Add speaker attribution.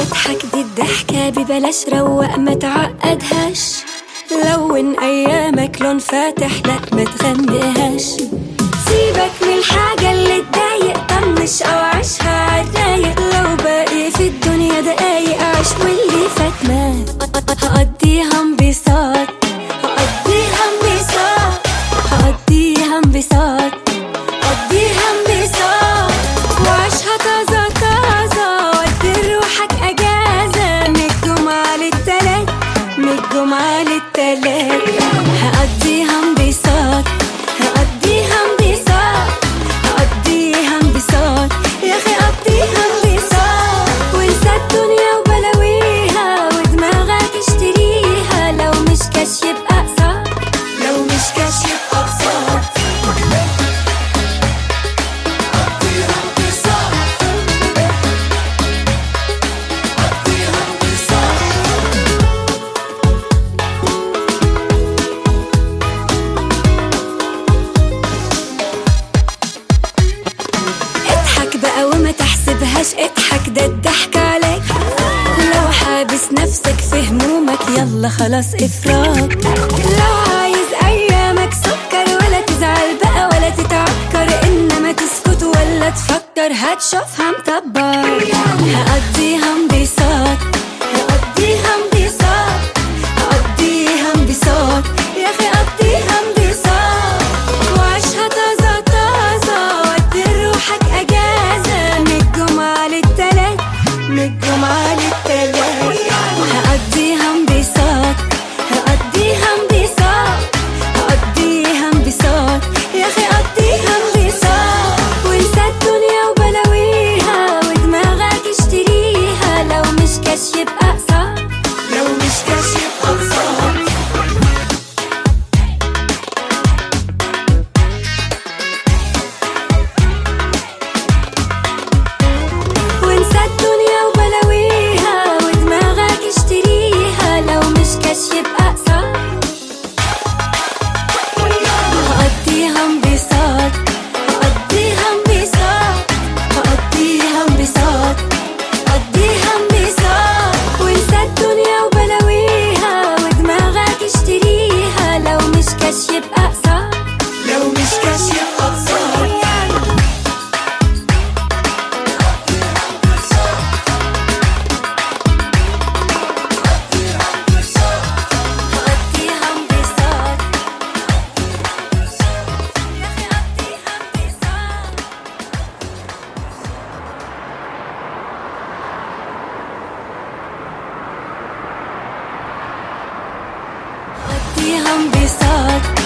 Speaker 1: اضحك دي الضحكة ببلاش، روق ما تعقدهاش. لون ايامك لون فاتح، لا ما تغنيهاش. سيبك من الحاجة اللي تضايق، طنش او عيشها عالرايق. لو باقي في الدنيا دقايق، عيش واللي فات مات. هقضيها انبساط، هقضيها انبساط، هقضيها انبساط، هقضيها انبساط. وعيشها طازة طازة، ودي روحك اجازة. من الجمعة للتلات، من الجمعة للتلات. هقضيها انبساط، هقضيها انبساط، هقضيها انبساط. يا اخي قضيها انبساط، وانسى الدنيا وبلاويها، ودماغك اشتريها. لو مش كاش يبقى اقساط، لو مش كاش يبقى اقساط. اضحك بقى وما تحسبهاش، اضحك ده الضحك عليك. لو حابس نفسك في همومك، يلا خلاص افراج. لو عايز ايامك سكر، ولا تزعل بقى ولا تتعكر، انما تسكت ولا تفكر، هتشوفها مطبق. هقضيها انبساط، هقضيها انبساط، هقضيها انبساط. يا اخي قضيها انبساط، وعيشها طازة طازة، ودي روحك اجازة. من الجمعة للتلات، من الجمعة للتلات. هقضيها انبساط، هقضيها انبساط، هقضيها انبساط. يا اخي قضيها انبساط، وانسى الدنيا وبلاويها، ودماغك اشتريها. لو مش كاش يبقى اقساط، لو مش كاش يبقى اقساط. وانسى الدنيا وبلاويها، ودماغك اشتريها. لو مش كاش يبقى اقساط. هقضيها انبساط، هقضيها انبساط، هقضيها انبساط، هقضيها انبساط. وانسى الدنيا وبلاويها، ودماغك اشتريها. لو مش كاش يبقى اقساط، لو مش كاش يبقى اقساط. هقضيها انبساط، يا اخي قضيها انبساط. هقضيها انبساط.